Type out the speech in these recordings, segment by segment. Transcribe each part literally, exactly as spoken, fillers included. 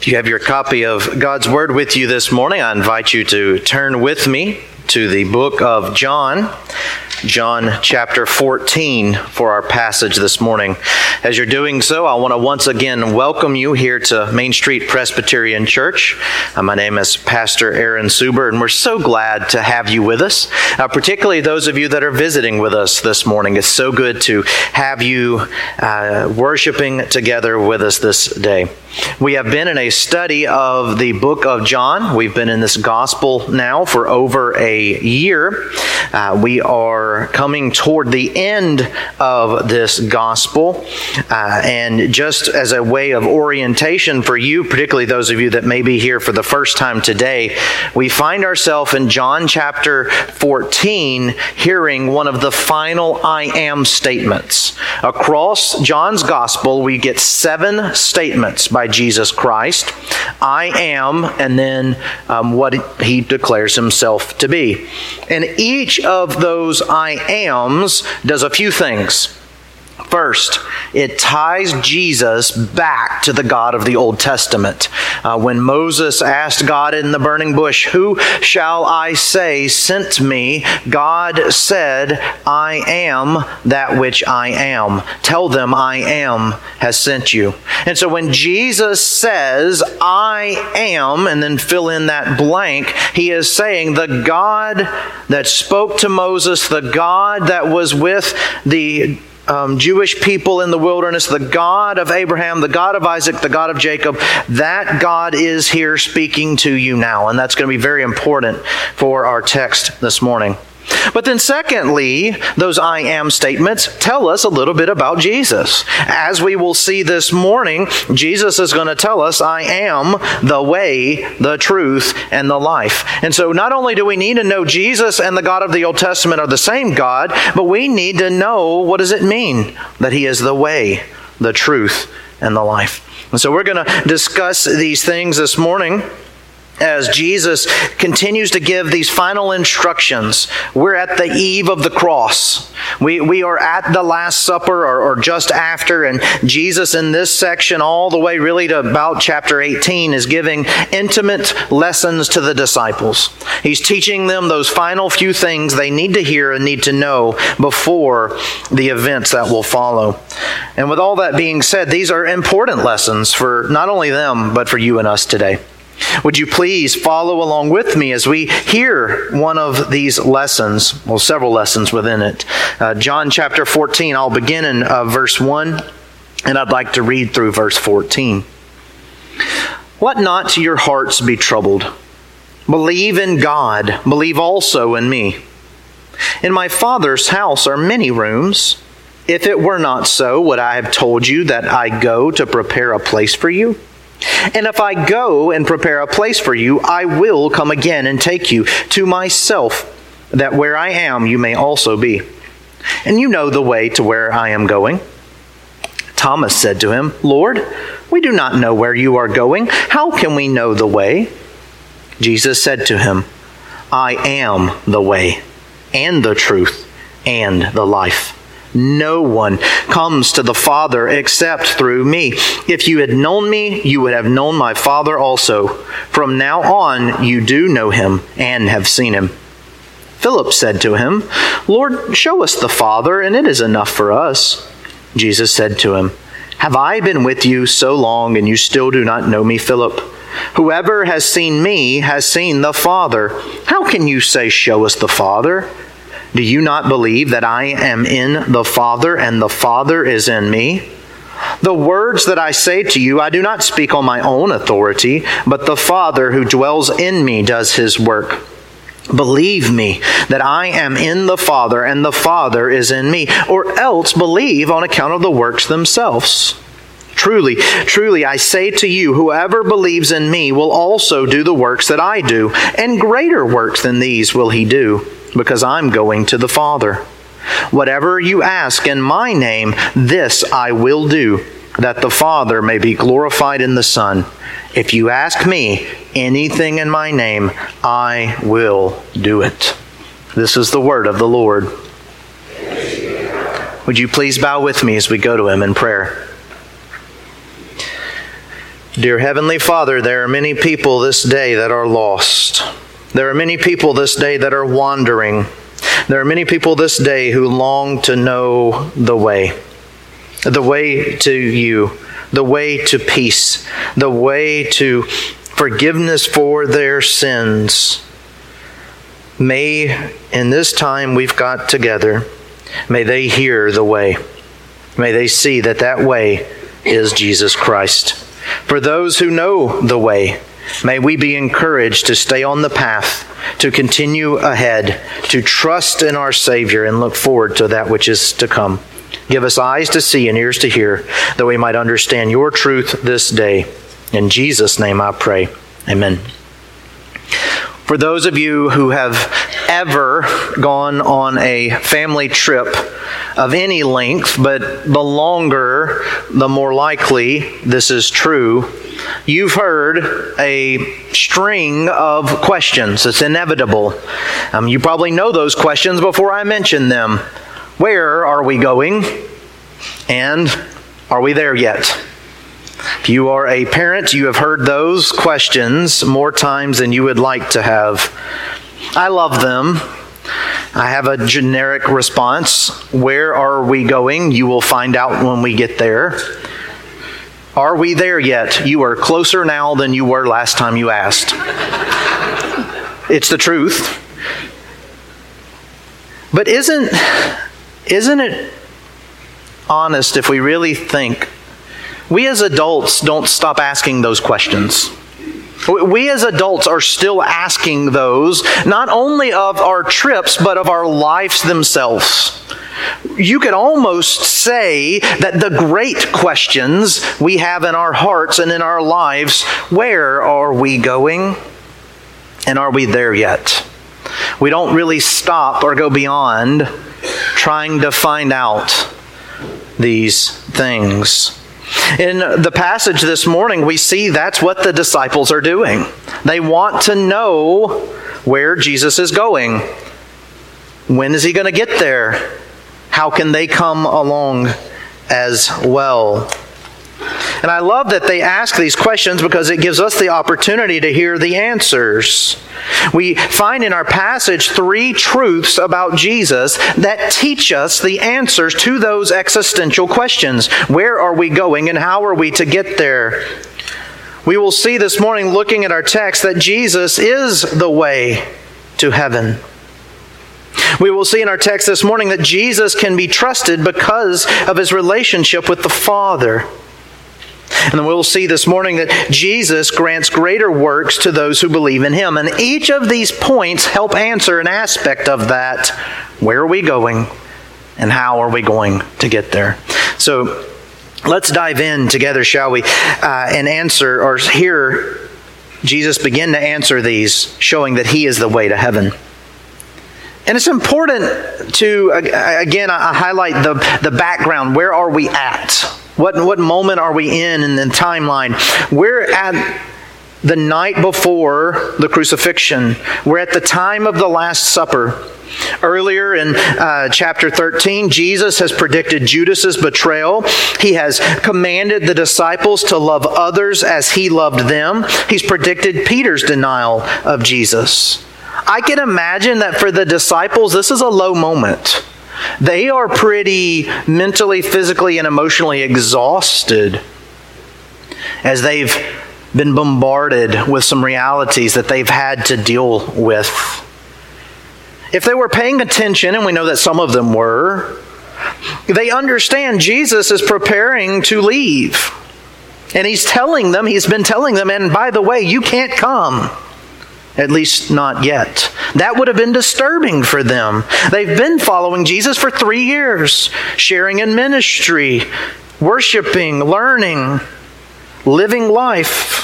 If you have your copy of God's Word with you this morning, I invite you to turn with me to the book of John, John chapter fourteen for our passage this morning. As you're doing so, I want to once again welcome you here to Main Street Presbyterian Church. Uh, my name is Pastor Aaron Suber, and we're so glad to have you with us, uh, particularly those of you that are visiting with us this morning. It's so good to have you uh, worshiping together with us this day. We have been in a study of the book of John. We've been in this gospel now for over a year. Uh, we are coming toward the end of this gospel. Uh, and just as a way of orientation for you, particularly those of you that may be here for the first time today, we find ourselves in John chapter fourteen, hearing one of the final I am statements. Across John's gospel, we get seven statements by Jesus Christ. I am, and then um, what he declares himself to be. And each of those I ams does a few things. First, it ties Jesus back to the God of the Old Testament. Uh, when Moses asked God in the burning bush, "Who shall I say sent me?" God said, "I am that which I am. Tell them I am has sent you." And so when Jesus says, "I am," and then fill in that blank, he is saying the God that spoke to Moses, the God that was with the Um, Jewish people in the wilderness, the God of Abraham, the God of Isaac, the God of Jacob, that God is here speaking to you now. And that's going to be very important for our text this morning. But then secondly, those I am statements tell us a little bit about Jesus. As we will see this morning, Jesus is going to tell us, I am the way, the truth, and the life. And so not only do we need to know Jesus and the God of the Old Testament are the same God, but we need to know, what does it mean that he is the way, the truth, and the life. And so we're going to discuss these things this morning as Jesus continues to give these final instructions. We're at the eve of the cross. We we are at the Last Supper or, or just after, and Jesus in this section all the way really to about chapter eighteen is giving intimate lessons to the disciples. He's teaching them those final few things they need to hear and need to know before the events that will follow. And with all that being said, these are important lessons for not only them, but for you and us today. Would you please follow along with me as we hear one of these lessons, well, several lessons within it. Uh, John chapter fourteen, I'll begin in uh, verse one, and I'd like to read through verse fourteen. "Let not your hearts be troubled. Believe in God, believe also in me. In my Father's house are many rooms. If it were not so, would I have told you that I go to prepare a place for you? And if I go and prepare a place for you, I will come again and take you to myself, that where I am you may also be. And you know the way to where I am going." Thomas said to him, "Lord, we do not know where you are going. How can we know the way?" Jesus said to him, "I am the way, and the truth, and the life. No one comes to the Father except through me. If you had known me, you would have known my Father also. From now on, you do know him and have seen him." Philip said to him, "Lord, show us the Father, and it is enough for us." Jesus said to him, "Have I been with you so long, and you still do not know me, Philip? Whoever has seen me has seen the Father. How can you say, 'Show us the Father'? Do you not believe that I am in the Father and the Father is in me? The words that I say to you, I do not speak on my own authority, but the Father who dwells in me does his work. Believe me that I am in the Father and the Father is in me, or else believe on account of the works themselves. Truly, truly, I say to you, whoever believes in me will also do the works that I do, and greater works than these will he do, because I'm going to the Father. Whatever you ask in my name, this I will do, that the Father may be glorified in the Son. If you ask me anything in my name, I will do it." This is the word of the Lord. Would you please bow with me as we go to him in prayer? Dear Heavenly Father, there are many people this day that are lost. There are many people this day that are wandering. There are many people this day who long to know the way. The way to you. The way to peace. The way to forgiveness for their sins. May, in this time we've got together, may they hear the way. May they see that that way is Jesus Christ. For those who know the way, may we be encouraged to stay on the path, to continue ahead, to trust in our Savior and look forward to that which is to come. Give us eyes to see and ears to hear, that we might understand your truth this day. In Jesus' name I pray. Amen. For those of you who have ever gone on a family trip of any length, but the longer, the more likely this is true, you've heard a string of questions. It's inevitable. Um, you probably know those questions before I mention them. Where are we going? And are we there yet? If you are a parent, you have heard those questions more times than you would like to have. I love them. I have a generic response. Where are we going? You will find out when we get there. Are we there yet? You are closer now than you were last time you asked. It's the truth. But isn't, isn't it honest if we really think we as adults don't stop asking those questions? We as adults are still asking those, not only of our trips, but of our lives themselves. You could almost say that the great questions we have in our hearts and in our lives, where are we going? And are we there yet? We don't really stop or go beyond trying to find out these things. In the passage this morning, we see that's what the disciples are doing. They want to know where Jesus is going. When is he going to get there? How can they come along as well? And I love that they ask these questions because it gives us the opportunity to hear the answers. We find in our passage three truths about Jesus that teach us the answers to those existential questions. Where are we going and how are we to get there? We will see this morning, looking at our text, that Jesus is the way to heaven. We will see in our text this morning that Jesus can be trusted because of his relationship with the Father. And then we'll see this morning that Jesus grants greater works to those who believe in him. And each of these points help answer an aspect of that. Where are we going? And how are we going to get there? So let's dive in together, shall we? Uh, and answer or hear Jesus begin to answer these, showing that he is the way to heaven. And it's important to, again, I highlight the, the background. Where are we at? What, what moment are we in in the timeline? We're at the night before the crucifixion. We're at the time of the Last Supper. Earlier in uh, chapter thirteen, Jesus has predicted Judas's betrayal. He has commanded the disciples to love others as he loved them. He's predicted Peter's denial of Jesus. I can imagine that for the disciples, this is a low moment. They are pretty mentally, physically, and emotionally exhausted as they've been bombarded with some realities that they've had to deal with. If they were paying attention, and we know that some of them were, they understand Jesus is preparing to leave. And he's telling them, he's been telling them, and by the way, you can't come. At least not yet. That would have been disturbing for them. They've been following Jesus for three years, sharing in ministry, worshiping, learning, living life.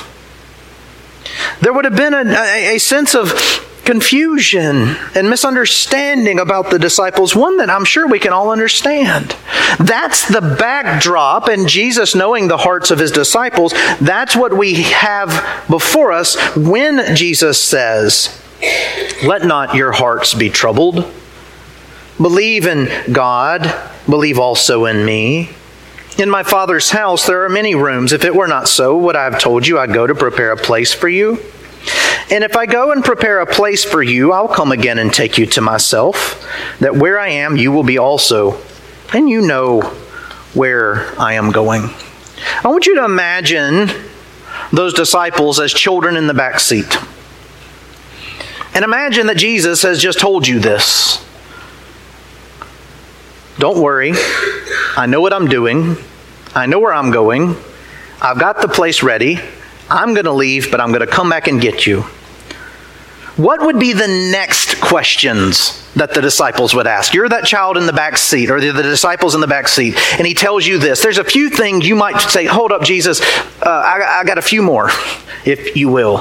There would have been a, a, a sense of confusion and misunderstanding about the disciples, one that I'm sure we can all understand. That's the backdrop, and Jesus knowing the hearts of his disciples, that's what we have before us when Jesus says, "Let not your hearts be troubled. Believe in God, believe also in me. In my Father's house there are many rooms. If it were not so, would I have told you I go to prepare a place for you? And if I go and prepare a place for you, I'll come again and take you to myself, that where I am, you will be also, and you know where I am going. I want you to imagine those disciples as children in the back seat. And imagine that Jesus has just told you this. Don't worry. I know what I'm doing. I know where I'm going. I've got the place ready. I'm going to leave, but I'm going to come back and get you. What would be the next questions that the disciples would ask? You're that child in the back seat, or the, the disciples in the back seat, and he tells you this. There's a few things you might say, hold up, Jesus, uh, I, I got a few more, if you will.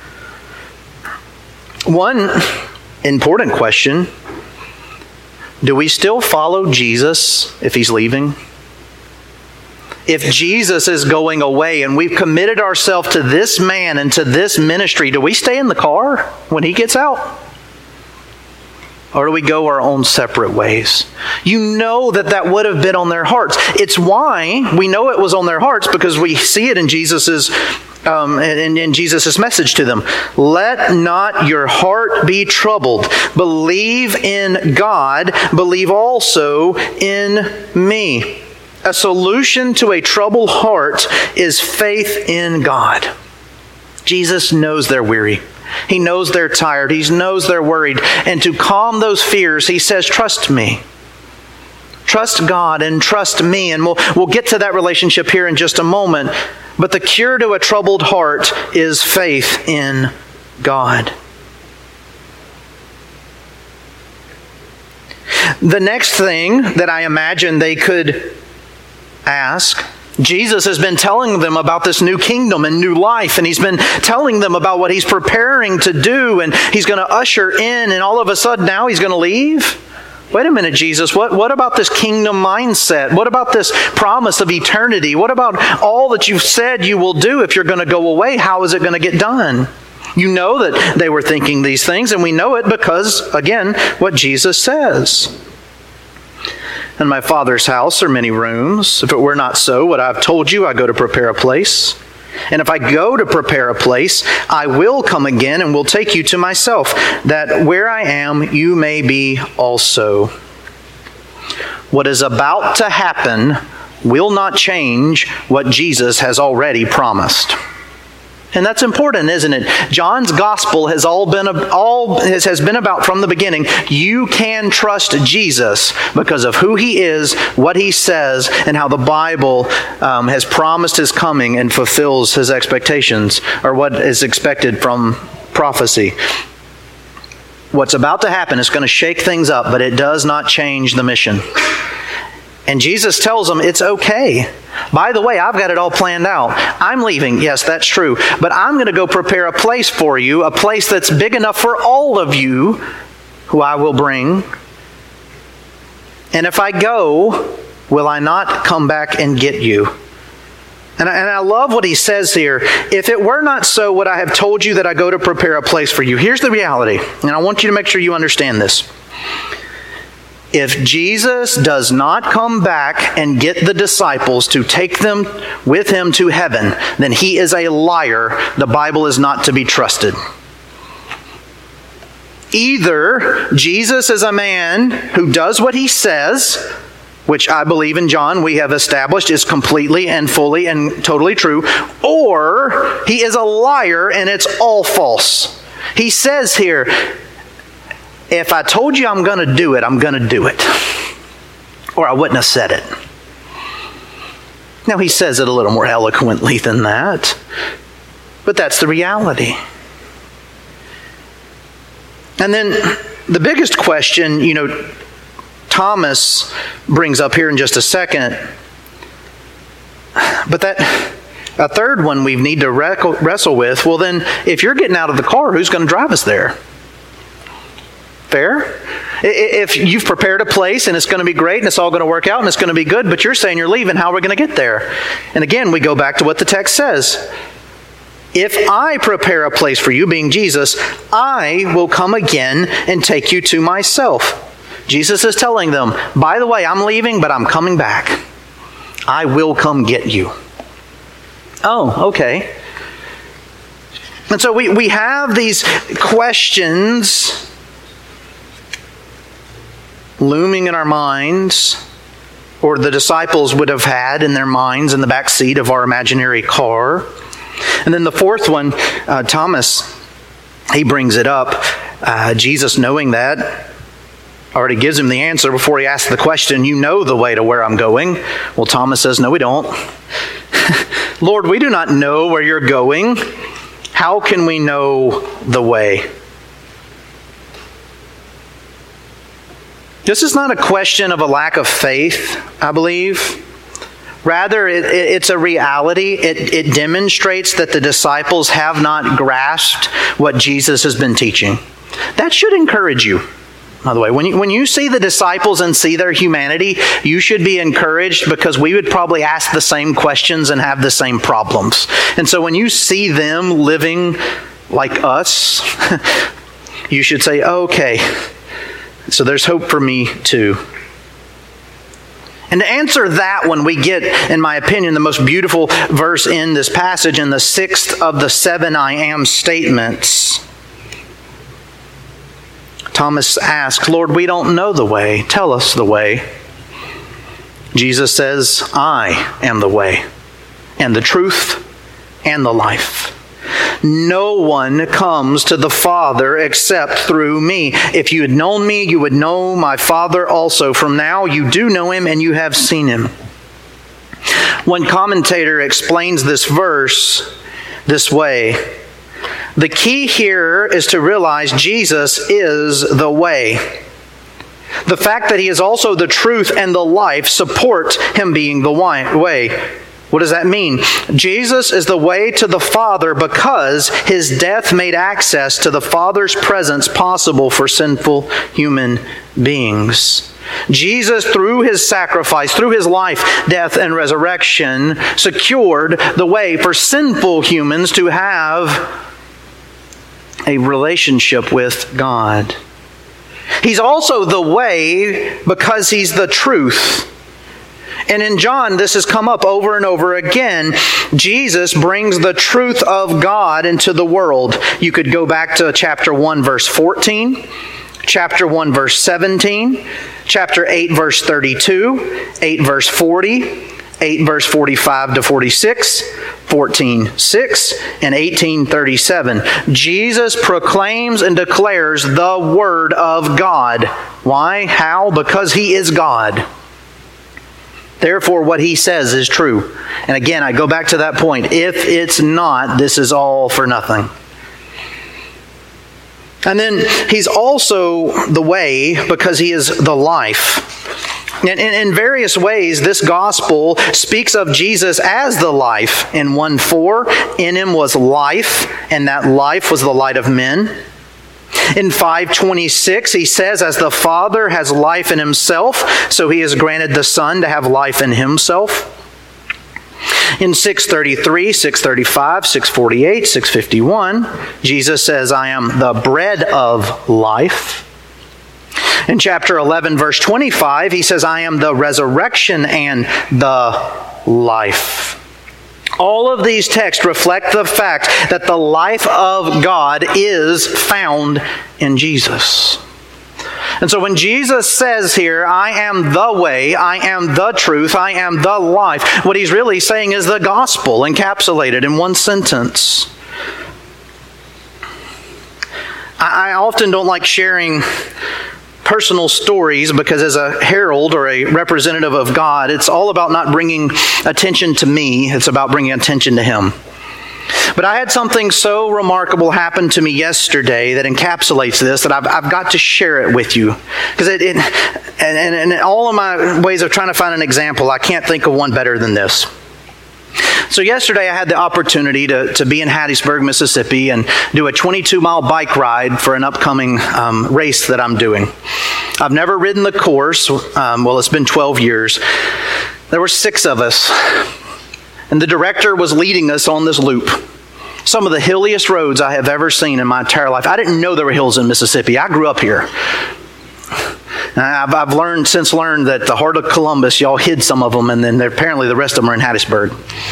One important question, do we still follow Jesus if he's leaving? If Jesus is going away and we've committed ourselves to this man and to this ministry, do we stay in the car when he gets out? Or do we go our own separate ways? You know that that would have been on their hearts. It's why we know it was on their hearts, because we see it in Jesus's um, in, in Jesus's message to them. Let not your heart be troubled. Believe in God. Believe also in me. A solution to a troubled heart is faith in God. Jesus knows they're weary. He knows they're tired. He knows they're worried. And to calm those fears, he says, trust me. Trust God and trust me. And we'll, we'll get to that relationship here in just a moment. But the cure to a troubled heart is faith in God. The next thing that I imagine they could ask, Jesus has been telling them about this new kingdom and new life, and he's been telling them about what he's preparing to do, and he's going to usher in, and all of a sudden now he's going to leave? Wait a minute, Jesus, what, what about this kingdom mindset? What about this promise of eternity? What about all that you've said you will do if you're going to go away? How is it going to get done? You know that they were thinking these things, and we know it because, again, what Jesus says. In my Father's house are many rooms. If it were not so, would I have told you I go to prepare a place? And if I go to prepare a place, I will come again and will take you to myself, that where I am, you may be also. What is about to happen will not change what Jesus has already promised. And that's important, isn't it? John's gospel has all been all has been about from the beginning. You can trust Jesus because of who he is, what he says, and how the Bible um, has promised his coming and fulfills his expectations, or what is expected from prophecy. What's about to happen is going to shake things up, but it does not change the mission. And Jesus tells them it's okay. By the way, I've got it all planned out. I'm leaving. Yes, that's true. But I'm going to go prepare a place for you, a place that's big enough for all of you, who I will bring. And if I go, will I not come back and get you? And I, and I love what he says here. If it were not so, would I have told you that I go to prepare a place for you? Here's the reality. And I want you to make sure you understand this. If Jesus does not come back and get the disciples to take them with him to heaven, then he is a liar. The Bible is not to be trusted. Either Jesus is a man who does what he says, which I believe in John we have established is completely and fully and totally true, or he is a liar and it's all false. He says here, if I told you I'm going to do it, I'm going to do it. Or I wouldn't have said it. Now, he says it a little more eloquently than that. But that's the reality. And then the biggest question, you know, Thomas brings up here in just a second. But that a third one we need to wrestle with. Well, then, if you're getting out of the car, who's going to drive us there? Fair? If you've prepared a place and it's going to be great and it's all going to work out and it's going to be good, but you're saying you're leaving, how are we going to get there? And again, we go back to what the text says. If I prepare a place for you, being Jesus, I will come again and take you to myself. Jesus is telling them, by the way, I'm leaving, but I'm coming back. I will come get you. Oh, okay. And so we, we have these questions looming in our minds, or the disciples would have had in their minds in the back seat of our imaginary car. And then the fourth one, uh, Thomas, he brings it up. Uh, Jesus, knowing that, already gives him the answer before he asks the question, you know the way to where I'm going. Well, Thomas says, no, we don't. Lord, we do not know where you're going. How can we know the way? This is not a question of a lack of faith, I believe. Rather, it, it, it's a reality. It, it demonstrates that the disciples have not grasped what Jesus has been teaching. That should encourage you. By the way, when you, when you see the disciples and see their humanity, you should be encouraged, because we would probably ask the same questions and have the same problems. And so when you see them living like us, you should say, okay, so there's hope for me too. And to answer that one, we get, in my opinion, the most beautiful verse in this passage, in the sixth of the seven I am statements. Thomas asks, Lord, we don't know the way. Tell us the way. Jesus says, I am the way and the truth and the life. No one comes to the Father except through me. If you had known me, you would know my Father also. From now you do know him and you have seen him. One commentator explains this verse this way. The key here is to realize Jesus is the way. The fact that he is also the truth and the life support him being the way. What does that mean? Jesus is the way to the Father because his death made access to the Father's presence possible for sinful human beings. Jesus, through his sacrifice, through his life, death, and resurrection, secured the way for sinful humans to have a relationship with God. He's also the way because he's the truth. And in John, this has come up over and over again. Jesus brings the truth of God into the world. You could go back to chapter one, verse fourteen, chapter one, verse seventeen, chapter eight, verse thirty-two, eight, verse forty, eight, verse forty-five to forty-six, fourteen, six, and eighteen, thirty-seven. Jesus proclaims and declares the Word of God. Why? How? Because he is God. Therefore, what he says is true. And again, I go back to that point. If it's not, this is all for nothing. And then he's also the way because he is the life. And in various ways, this gospel speaks of Jesus as the life. In one four, in him was life, and that life was the light of men. In five twenty-six, he says, as the Father has life in himself, so he has granted the Son to have life in himself. In six thirty-three, six thirty-five, six forty-eight, six fifty-one, Jesus says, I am the bread of life. In chapter eleven, verse twenty-five, he says, I am the resurrection and the life. All of these texts reflect the fact that the life of God is found in Jesus. And so when Jesus says here, I am the way, I am the truth, I am the life, what he's really saying is the gospel encapsulated in one sentence. I often don't like sharing personal stories because as a herald or a representative of God, it's all about not bringing attention to me. It's about bringing attention to him. But I had something so remarkable happen to me yesterday that encapsulates this that I've, I've got to share it with you. Because it, it and, and, and in all of my ways of trying to find an example, I can't think of one better than this. So yesterday I had the opportunity to, to be in Hattiesburg, Mississippi and do a twenty-two mile bike ride for an upcoming um, race that I'm doing. I've never ridden the course. Um, well, it's been twelve years. There were six of us. And the director was leading us on this loop. Some of the hilliest roads I have ever seen in my entire life. I didn't know there were hills in Mississippi. I grew up here. I've, I've learned since learned that the heart of Columbus, y'all hid some of them, and then apparently the rest of them are in Hattiesburg.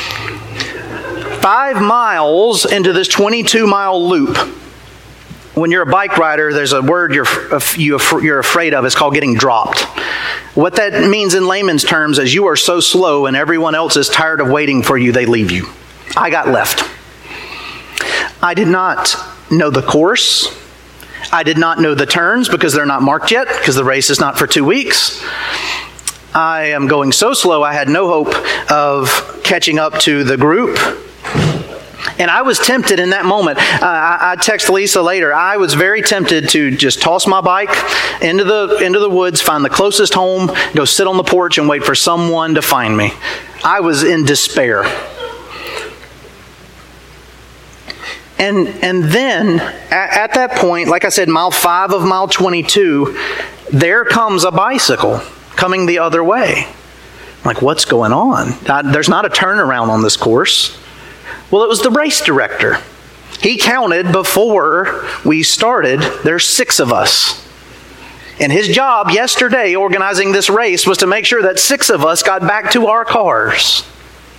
Five miles into this twenty-two mile loop. When you're a bike rider, there's a word you're you're afraid of. It's called getting dropped. What that means in layman's terms is you are so slow and everyone else is tired of waiting for you, they leave you. I got left. I did not know the course. I did not know the turns because they're not marked yet, because the race is not for two weeks. I am going so slow, I had no hope of catching up to the group. And I was tempted in that moment. Uh, I, I text Lisa later. I was very tempted to just toss my bike into the into the woods, find the closest home, go sit on the porch and wait for someone to find me. I was in despair. And and then at, at that point, like I said, mile five of mile twenty-two, there comes a bicycle coming the other way. I'm like, what's going on? I, there's not a turnaround on this course. Well, it was the race director. He counted before we started. There's six of us. And his job yesterday organizing this race was to make sure that six of us got back to our cars.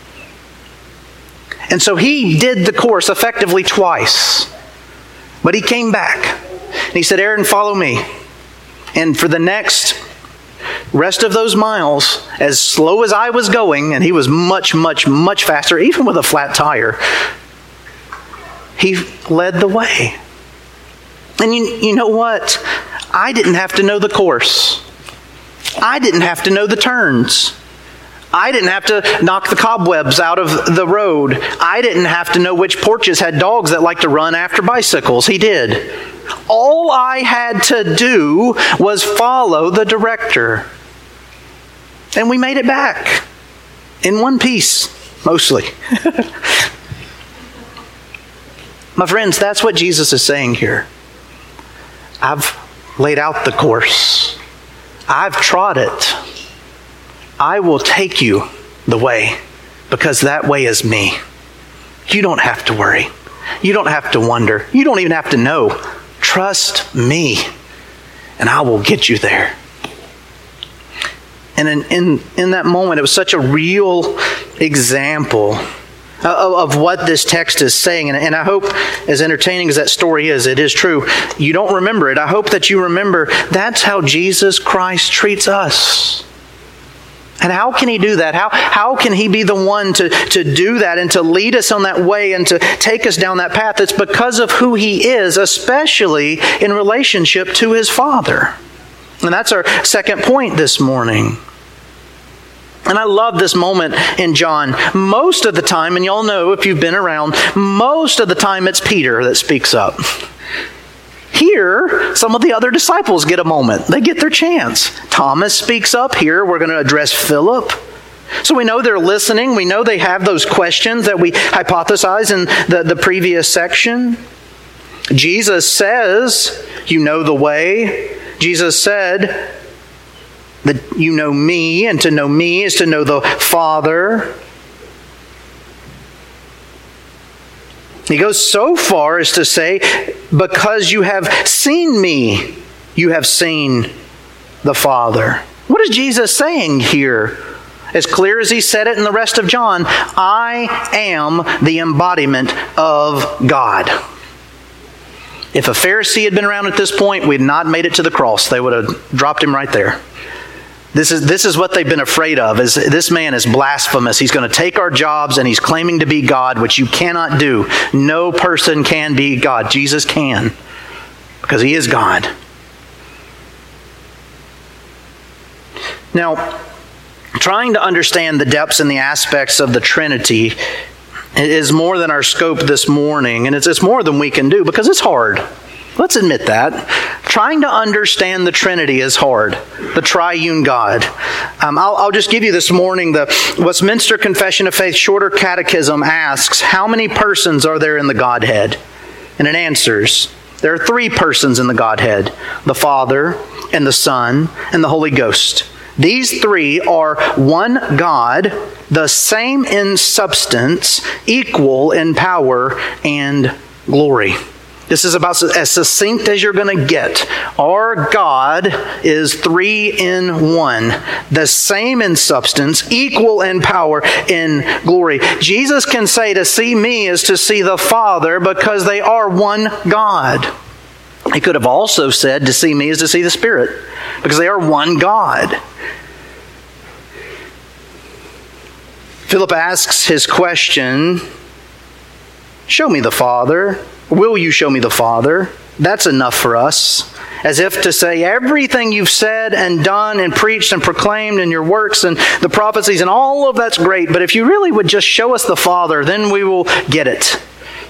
And so he did the course effectively twice. But he came back. And he said, Aaron, follow me. And for the next rest of those miles, as slow as I was going, and he was much, much, much faster, even with a flat tire, he led the way. And you, you know what? I didn't have to know the course. I didn't have to know the turns. I didn't have to knock the cobwebs out of the road. I didn't have to know which porches had dogs that like to run after bicycles. He did. All I had to do was follow the director. And we made it back. In one piece, mostly. My friends, that's what Jesus is saying here. I've laid out the course. I've trod it. I will take you the way, because that way is me. You don't have to worry. You don't have to wonder. You don't even have to know. Trust me, and I will get you there. And in, in, in that moment, it was such a real example of, of what this text is saying. And, and I hope, as entertaining as that story is, it is true. You don't remember it. I hope that you remember that's how Jesus Christ treats us. And how can he do that? How how can he be the one to, to do that and to lead us on that way and to take us down that path? It's because of who he is, especially in relationship to his Father. And that's our second point this morning. And I love this moment in John. Most of the time, and y'all know if you've been around, most of the time it's Peter that speaks up. Here, some of the other disciples get a moment. They get their chance. Thomas speaks up. Here, we're going to address Philip. So we know they're listening. We know they have those questions that we hypothesized in the, the previous section. Jesus says, you know the way. Jesus said that you know me, and to know me is to know the Father. He goes so far as to say, because you have seen me, you have seen the Father. What is Jesus saying here? As clear as he said it in the rest of John, I am the embodiment of God. If a Pharisee had been around at this point, we had not made it to the cross. They would have dropped him right there. This is this is what they've been afraid of. Is this man is blasphemous. He's going to take our jobs and he's claiming to be God, which you cannot do. No person can be God. Jesus can, because he is God. Now, trying to understand the depths and the aspects of the Trinity is more than our scope this morning, and it's, it's more than we can do because it's hard. Let's admit that. Trying to understand the Trinity is hard. The triune God. Um, I'll, I'll just give you this morning the Westminster Confession of Faith Shorter Catechism asks, how many persons are there in the Godhead? And it answers, there are three persons in the Godhead. The Father, and the Son, and the Holy Ghost. These three are one God, the same in substance, equal in power and glory. This is about as succinct as you're going to get. Our God is three in one, the same in substance, equal in power, in glory. Jesus can say to see me is to see the Father because they are one God. He could have also said to see me is to see the Spirit because they are one God. Philip asks his question, show me the Father. Will you show me the Father? That's enough for us. As if to say, everything you've said and done and preached and proclaimed in your works and the prophecies and all of that's great, but if you really would just show us the Father, then we will get it.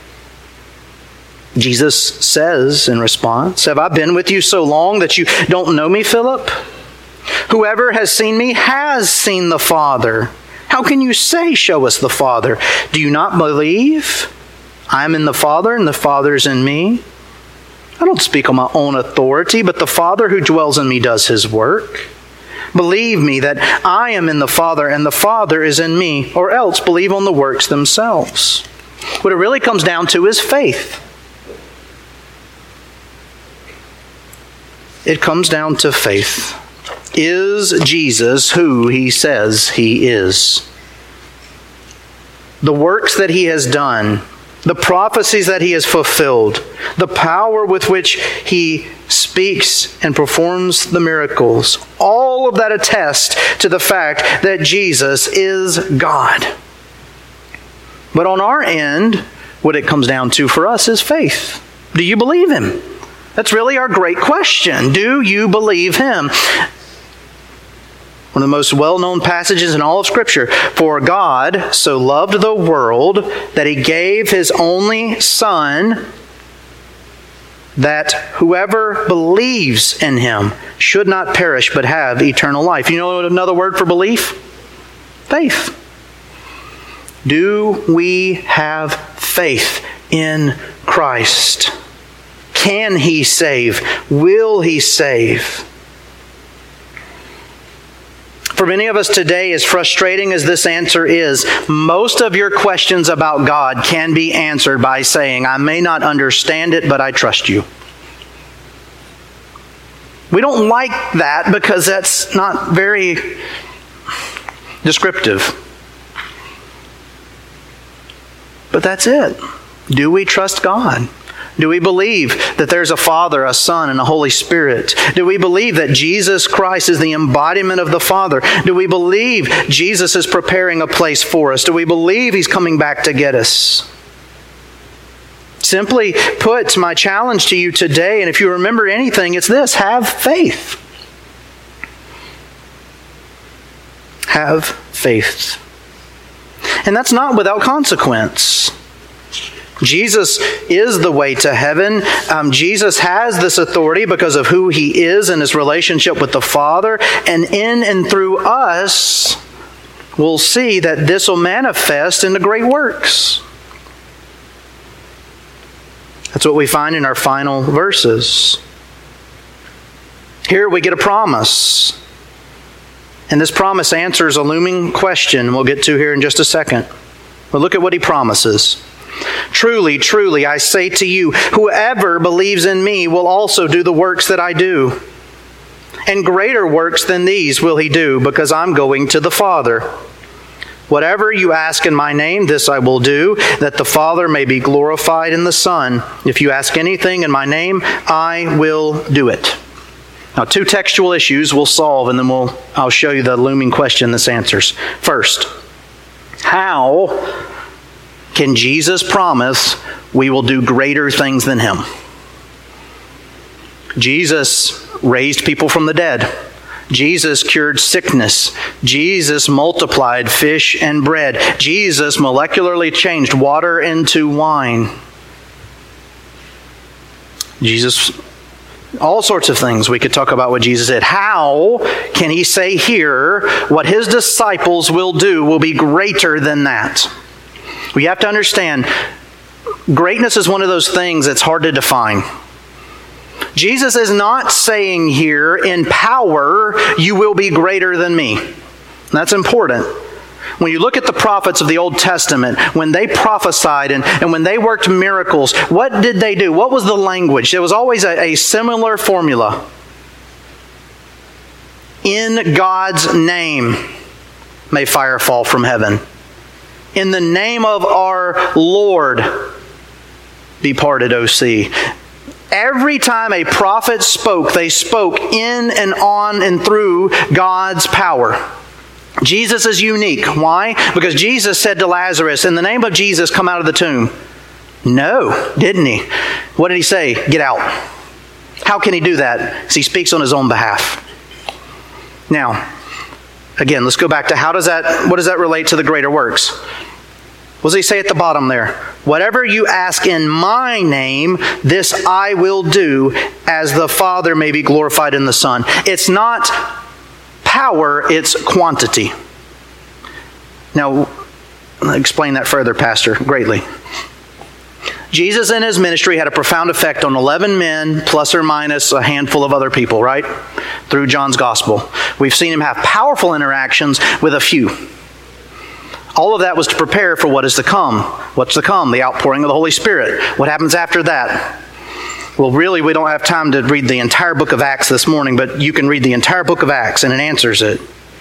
Jesus says in response, have I been with you so long that you don't know me, Philip? Whoever has seen me has seen the Father. How can you say, show us the Father? Do you not believe? I am in the Father, and the Father is in me. I don't speak on my own authority, but the Father who dwells in me does his work. Believe me that I am in the Father, and the Father is in me, or else believe on the works themselves. What it really comes down to is faith. It comes down to faith. Is Jesus who he says he is? The works that he has done, the prophecies that he has fulfilled, the power with which he speaks and performs the miracles, all of that attest to the fact that Jesus is God. But on our end, what it comes down to for us is faith. Do you believe him? That's really our great question. Do you believe him? One of the most well-known passages in all of Scripture. For God so loved the world that he gave his only Son, that whoever believes in him should not perish but have eternal life. You know another word for belief? Faith. Do we have faith in Christ? Can he save? Will he save? For many of us today, as frustrating as this answer is, most of your questions about God can be answered by saying, I may not understand it, but I trust you. We don't like that because that's not very descriptive. But that's it. Do we trust God? Do we believe that there's a Father, a Son, and a Holy Spirit? Do we believe that Jesus Christ is the embodiment of the Father? Do we believe Jesus is preparing a place for us? Do we believe he's coming back to get us? Simply put, my challenge to you today, and if you remember anything, it's this: have faith. Have faith. And that's not without consequence. Jesus is the way to heaven. Um, Jesus has this authority because of who he is and his relationship with the Father. And in and through us, we'll see that this will manifest in the great works. That's what we find in our final verses. Here we get a promise. And this promise answers a looming question we'll get to here in just a second. But look at what he promises. Truly, truly, I say to you, whoever believes in me will also do the works that I do. And greater works than these will he do, because I'm going to the Father. Whatever you ask in my name, this I will do, that the Father may be glorified in the Son. If you ask anything in my name, I will do it. Now, two textual issues we'll solve, and then we'll I'll show you the looming question this answers. First, how can Jesus promise we will do greater things than him? Jesus raised people from the dead. Jesus cured sickness. Jesus multiplied fish and bread. Jesus molecularly changed water into wine. Jesus, all sorts of things we could talk about what Jesus did. How can he say here what his disciples will do will be greater than that? We have to understand, greatness is one of those things that's hard to define. Jesus is not saying here, in power, you will be greater than me. That's important. When you look at the prophets of the Old Testament, when they prophesied and, and when they worked miracles, what did they do? What was the language? There was always a, a similar formula. In God's name, may fire fall from heaven. In the name of our Lord, departed O sea. Every time a prophet spoke, they spoke in and on and through God's power. Jesus is unique. Why? Because Jesus said to Lazarus, in the name of Jesus, come out of the tomb. No, didn't he? What did he say? Get out. How can he do that? Because he speaks on his own behalf. Now, again, let's go back to how does that, what does that relate to the greater works? What does he say at the bottom there? Whatever you ask in my name, this I will do, as the Father may be glorified in the Son. It's not power, it's quantity. Now, explain that further, Pastor, greatly. Jesus in his ministry had a profound effect on eleven men, plus or minus a handful of other people, right? Through John's gospel. We've seen him have powerful interactions with a few. All of that was to prepare for what is to come. What's to come? The outpouring of the Holy Spirit. What happens after that? Well, really, we don't have time to read the entire book of Acts this morning, but you can read the entire book of Acts and it answers it.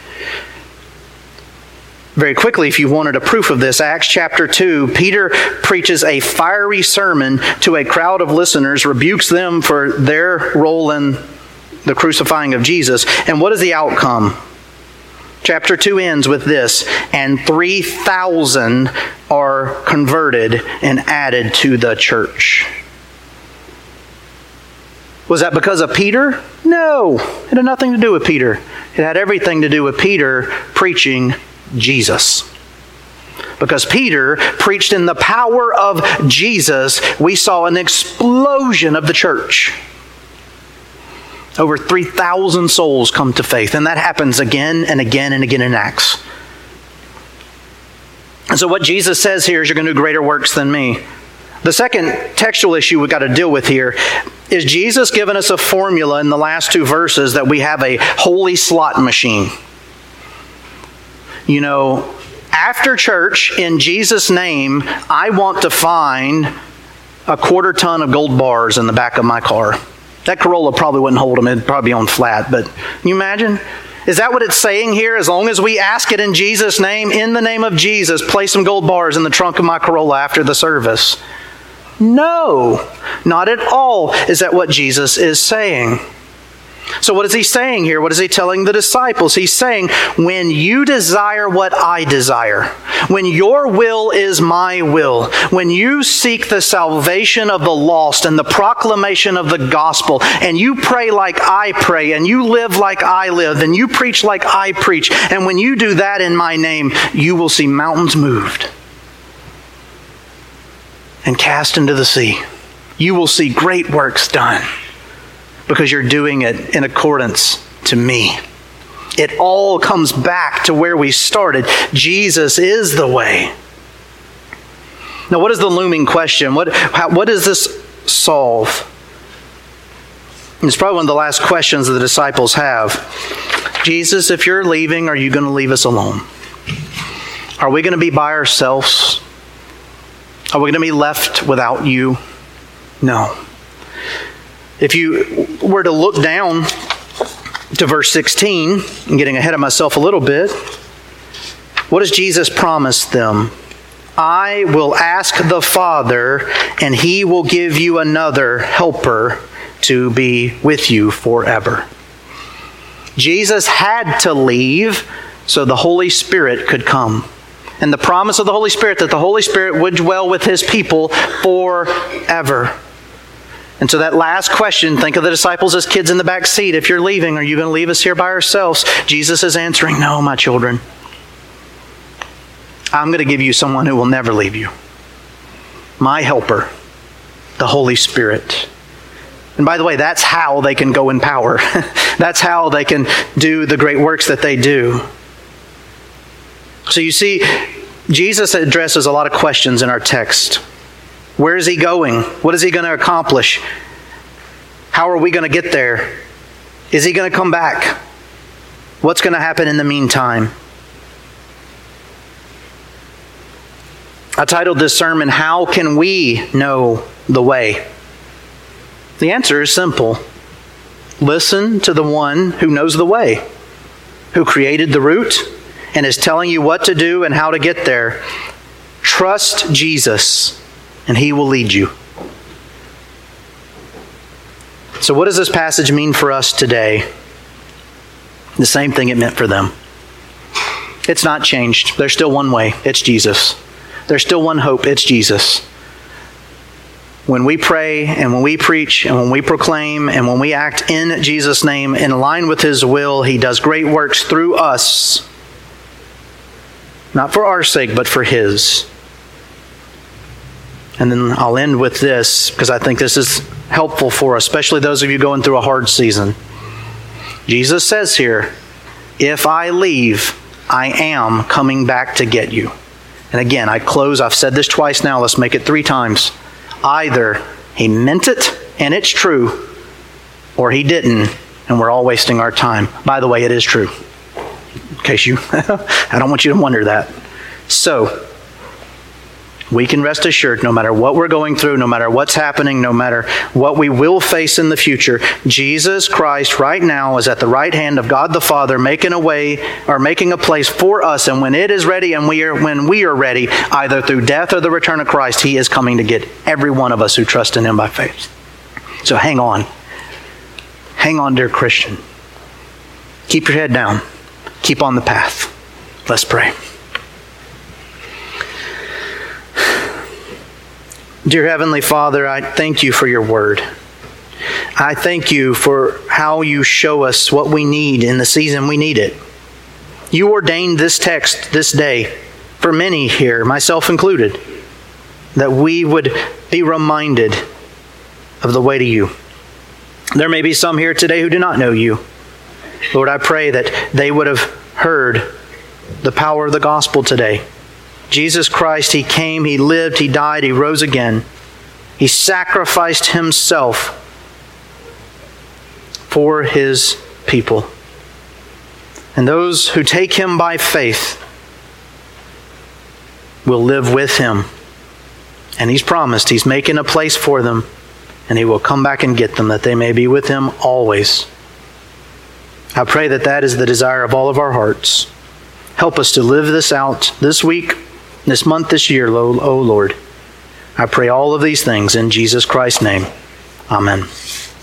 Very quickly, if you wanted a proof of this, Acts chapter two, Peter preaches a fiery sermon to a crowd of listeners, rebukes them for their role in the crucifying of Jesus. And what is the outcome? Chapter two ends with this, and three thousand are converted and added to the church. Was that because of Peter? No, it had nothing to do with Peter. It had everything to do with Peter preaching Jesus. Because Peter preached in the power of Jesus, we saw an explosion of the church. Over three thousand souls come to faith. And that happens again and again and again in Acts. And so what Jesus says here is you're going to do greater works than me. The second textual issue we've got to deal with here is Jesus giving us a formula in the last two verses that we have a holy slot machine. You know, after church, in Jesus' name, I want to find a quarter ton of gold bars in the back of my car. That Corolla probably wouldn't hold them. It'd probably be on flat. But can you imagine? Is that what it's saying here? As long as we ask it in Jesus' name, in the name of Jesus, place some gold bars in the trunk of my Corolla after the service. No, not at all is that what Jesus is saying. So what is he saying here? What is he telling the disciples? He's saying, when you desire what I desire, when your will is my will, when you seek the salvation of the lost and the proclamation of the gospel, and you pray like I pray, and you live like I live, and you preach like I preach, and when you do that in my name, you will see mountains moved and cast into the sea. You will see great works done. Because you're doing it in accordance to me. It all comes back to where we started. Jesus is the way. Now, what is the looming question? What, how, what does this solve? It's probably one of the last questions that the disciples have. Jesus, if you're leaving, are you going to leave us alone? Are we going to be by ourselves? Are we going to be left without you? No. If you were to look down to verse sixteen, I'm getting ahead of myself a little bit. What does Jesus promise them? I will ask the Father, and He will give you another helper to be with you forever. Jesus had to leave so the Holy Spirit could come. And the promise of the Holy Spirit that the Holy Spirit would dwell with His people forever. And so that last question, think of the disciples as kids in the back seat. If you're leaving, are you going to leave us here by ourselves? Jesus is answering, no, my children. I'm going to give you someone who will never leave you. My helper, the Holy Spirit. And by the way, that's how they can go in power. That's how they can do the great works that they do. So you see, Jesus addresses a lot of questions in our text. Where is He going? What is He going to accomplish? How are we going to get there? Is He going to come back? What's going to happen in the meantime? I titled this sermon, How Can We Know the Way? The answer is simple. Listen to the one who knows the way, who created the route and is telling you what to do and how to get there. Trust Jesus and He will lead you. So what does this passage mean for us today? The same thing it meant for them. It's not changed. There's still one way. It's Jesus. There's still one hope. It's Jesus. When we pray and when we preach and when we proclaim and when we act in Jesus' name in line with His will, He does great works through us. Not for our sake, but for His. And then I'll end with this because I think this is helpful for us, especially those of you going through a hard season. Jesus says here, if I leave, I am coming back to get you. And again, I close, I've said this twice now, let's make it three times. Either He meant it and it's true, or He didn't and we're all wasting our time. By the way, it is true. In case you, I don't want you to wonder that. So, we can rest assured no matter what we're going through, no matter what's happening, no matter what we will face in the future, Jesus Christ right now is at the right hand of God the Father making a way or making a place for us. And when it is ready and we are when we are ready, either through death or the return of Christ, He is coming to get every one of us who trust in Him by faith. So hang on. Hang on, dear Christian. Keep your head down. Keep on the path. Let's pray. Dear Heavenly Father, I thank You for Your word. I thank You for how You show us what we need in the season we need it. You ordained this text this day for many here, myself included, that we would be reminded of the way to You. There may be some here today who do not know You. Lord, I pray that they would have heard the power of the gospel today. Jesus Christ, He came, He lived, He died, He rose again. He sacrificed Himself for His people. And those who take Him by faith will live with Him. And He's promised He's making a place for them, and He will come back and get them, that they may be with Him always. I pray that that is the desire of all of our hearts. Help us to live this out this week, this month, this year, O Lord. I pray all of these things in Jesus Christ's name. Amen.